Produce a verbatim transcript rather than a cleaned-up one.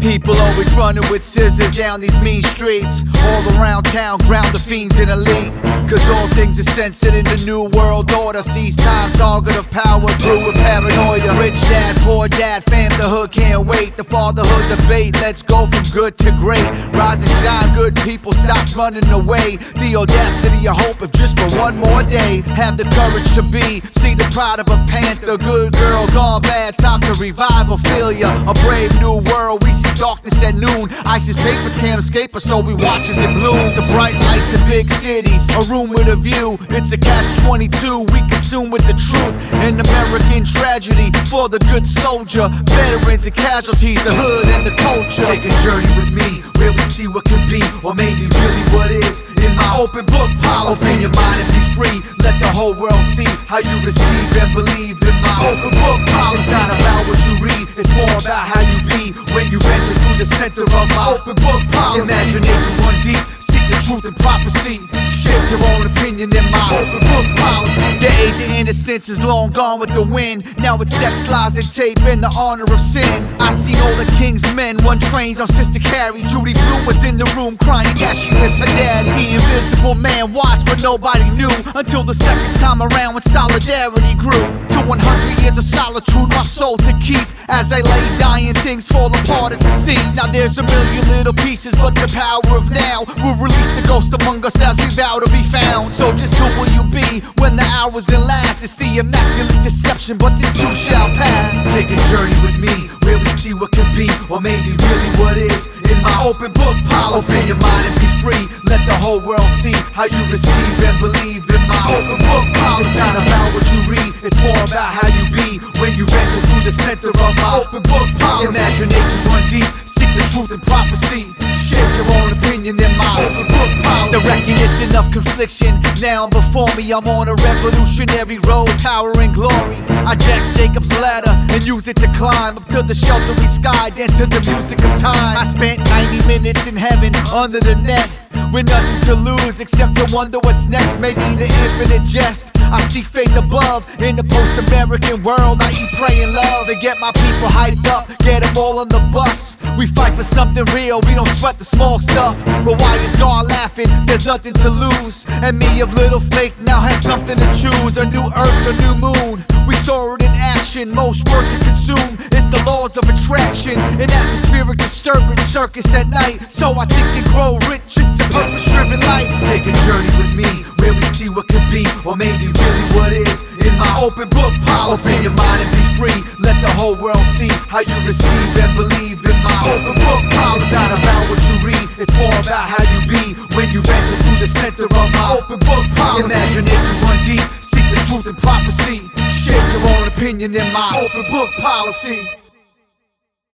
People always running with scissors down these mean streets. All around town, ground the fiends in elite. Cause all things are censored in the new world order. Seize time, target of power, through with paranoia. Rich dad, poor dad, fam, the hood can't wait. The fatherhood debate, let's go from good to great. Rise and shine, good people, stop running away. The audacity of hope if just for one more day. Have the courage to be, see the pride of a panther. Good girl gone bad, time to revive or failure. A brave new world, we see darkness at noon. ISIS papers can't escape us, so we watch as it blooms. To bright lights in big cities, a room with a view. It's a catch twenty-two, we consume with the truth. An American tragedy for the good soldier. Veterans and casualties, the hood and the culture. Take a journey with me, where we see what can be, or maybe really what is. In my open book policy, open your mind and be free. Let the whole world see how you receive and believe in my open book policy. It's not about what you read, it's more about how you be when you venture through the center of my open book policy. Imagination run deep, seek the truth and prophecy. Shape your own opinion in my open book policy. The age of innocence is long gone with the wind. Now it's sex, lies, and tape and the honor of sin. I seen all the king's men run trains on Sister Carrie. Judy Blume was in the room crying, yeah, she missed her daddy. The invisible man watched, but nobody knew until the second time around when solidarity grew. To one hundred years of solitude, my soul to keep. As I lay dying, things fall apart at the seams. Now there's a million little pieces, but the power of now will release the ghost among us as we vow to be found. So just who will you be when the hours at last? It's the immaculate deception, but this too shall pass. Take a journey with me, where we see what can be, or maybe really what is. In my open book policy, open your mind and be free. Let the whole world see how you receive and believe in my open book policy. It's not about what you read, it's more about how you be when you venture through the center of my open book policy. Imagination run deep, seek the truth and prophecy. Shape your own opinion in my open book policy. The recognition of confliction now before me. I'm on a revolutionary road, power and glory. I jack Jacob's ladder and use it to climb up to the sheltery sky, dance to the music of time. I spent ninety minutes in heaven under the net, with nothing to lose except to wonder what's next. Maybe the infinite jest. I seek faith above in the post-American world. I eat, pray, and love and get my people hyped up, get them all on the bus. We fight for something real, we don't sweat the small stuff. But why is God laughing? There's nothing to lose. And me of little faith now has something to choose. A new earth, a new moon. We saw it in action, most work to consume. It's the laws of attraction, an atmospheric disturbance, circus at night. So I think and grow rich, it's a purpose-driven life. Take a journey with me, where we see what could be, or maybe really what is. In my open book policy, open your mind and be free. Let the whole world see how you receive and believe in my open book policy. It's not about what you read, it's more about how you be when you venture through the center of my open book policy. Imagination run deep, seek the truth and prophecy. Shape your own opinion in my open book policy.